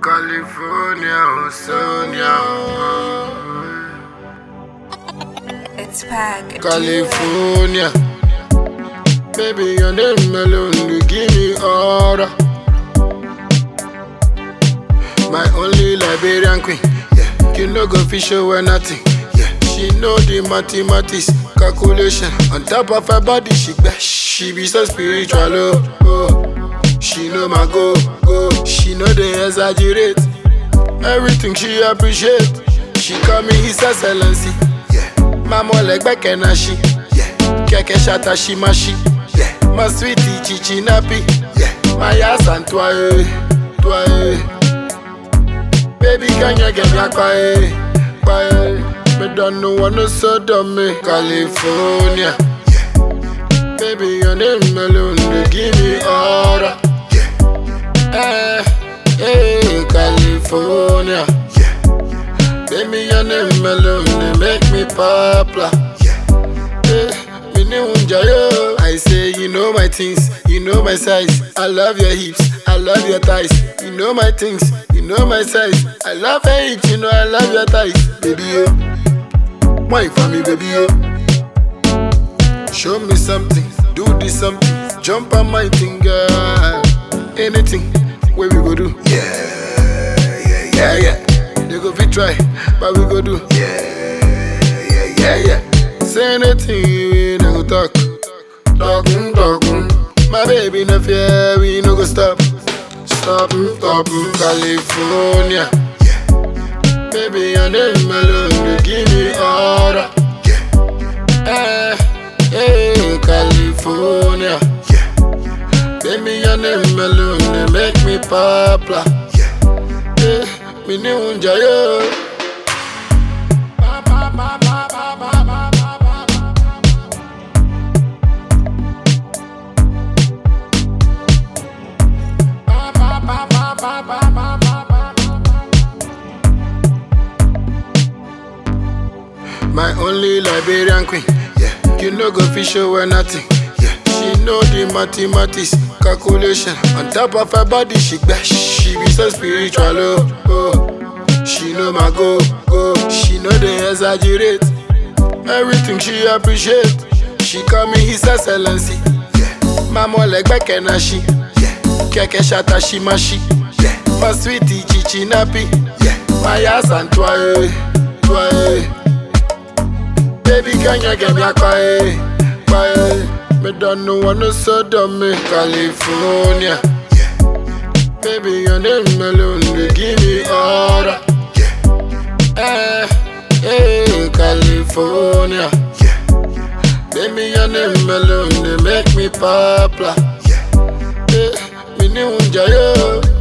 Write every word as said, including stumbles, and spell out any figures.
California, oh Sonia. It's Pack. California. Baby, your name alone, you give me order. My only Liberian queen, yeah. You know go fish over nothing, yeah. She know the mathematics, calculation. On top of her body, she she be so spiritual, oh, oh. She know my go, go. She know they exaggerate. Everything she appreciate. She call me His Excellency, yeah. Mama like back and she, yeah. Keke shata she mashi, yeah. My sweetie chichi nappy, yeah. My ass and toi, toi. Baby, can you get back by, by? Me don't know what no so dumb me. California, yeah. Baby, your name alone, they give me order. Eh, eh, California, yeah. Baby, your name alone, they make me popular, yeah. Eh, me ne unja yo. I say, you know my things, you know my size. I love your hips, I love your thighs. You know my things, you know my size. I love your hips, you know I love your thighs. Baby, yo, wine for me, baby, yo. Show me something, do this something. Jump on my thing, girl. Anything, where we go do? Yeah, yeah, yeah, yeah. They go fit try, but we go do. Yeah, yeah, yeah, yeah. Say anything, we no go talk. Talking, talking. My baby no fear, we no go stop. Stop, stop, California, yeah. Baby, your name alone, they give me order. Yeah. Eh, eh, California. Baby, your name alone, they make me popular, Yeah. eh, me ne unja yo. My only Liberian queen, Yeah. you know go fish over nothing. She know the mathematics, calculation. On top of her body, she she be so spiritual, oh, oh. She know my go, go. She know they exaggerate. Everything she appreciate. She call me His Excellency, Yeah. Mama like back and she, Yeah. Keke shata she mashi, Yeah. my sweetie chichi nappy, Yeah. my ass and toi, toi. Baby, can you get me a quiet, quiet? Me don't know what no so dumb me. California, Yeah. baby, your name alone, they give me order. Yeah. Eh, eh, California, Yeah. baby, your name alone, they make me popular, Yeah. eh, me ne unja yo.